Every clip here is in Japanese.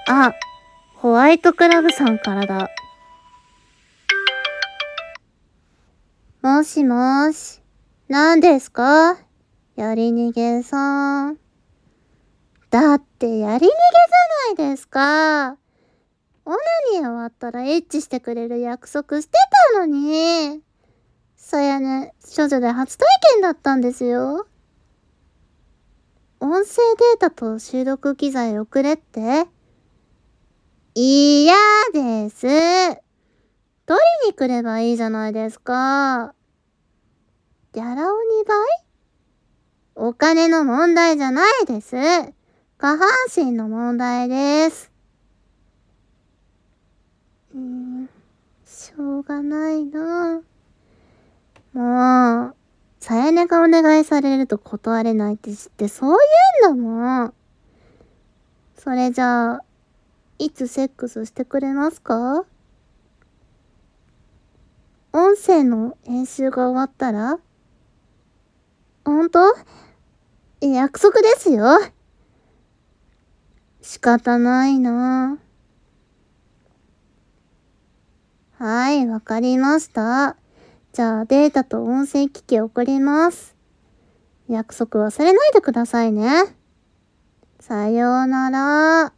あ、ホワイトクラブさんからだ。もしもーし。何ですか？やり逃げさん。だってやり逃げじゃないですか。オナニー終わったらエッチしてくれる約束してたのに。さやね、処女で初体験だったんですよ。音声データと収録機材送れって？嫌です。取りに来ればいいじゃないですか。ギャラを2倍？お金の問題じゃないです。下半身の問題です。しょうがないな。もう、さやねがお願いされると断れないって知ってそう言うんだもん。それじゃあ、いつセックスしてくれますか？音声の編集が終わったら？ほんと？約束ですよ。仕方ないな。はい、わかりました。じゃあデータと音声機器送ります。約束忘れないでくださいね。さようなら。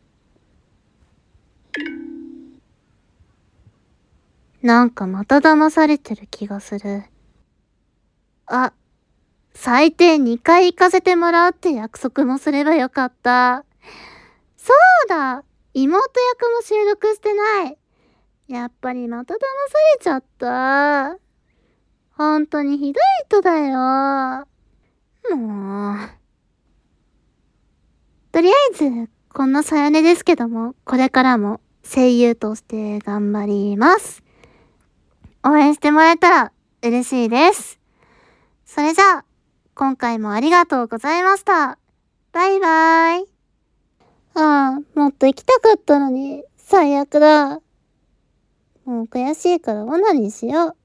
なんかまた騙されてる気がする。あ、最低2回行かせてもらうって約束もすればよかった。そうだ、妹役も収録してない。やっぱりまた騙されちゃった。本当にひどい人だよ。もう。とりあえず、こんなさやねですけども、これからも声優として頑張ります。応援してもらえたら嬉しいです。それじゃあ、今回もありがとうございました。バイバイ。ああ、もっと行きたかったのに、最悪だ。もう悔しいからオナニーしよう。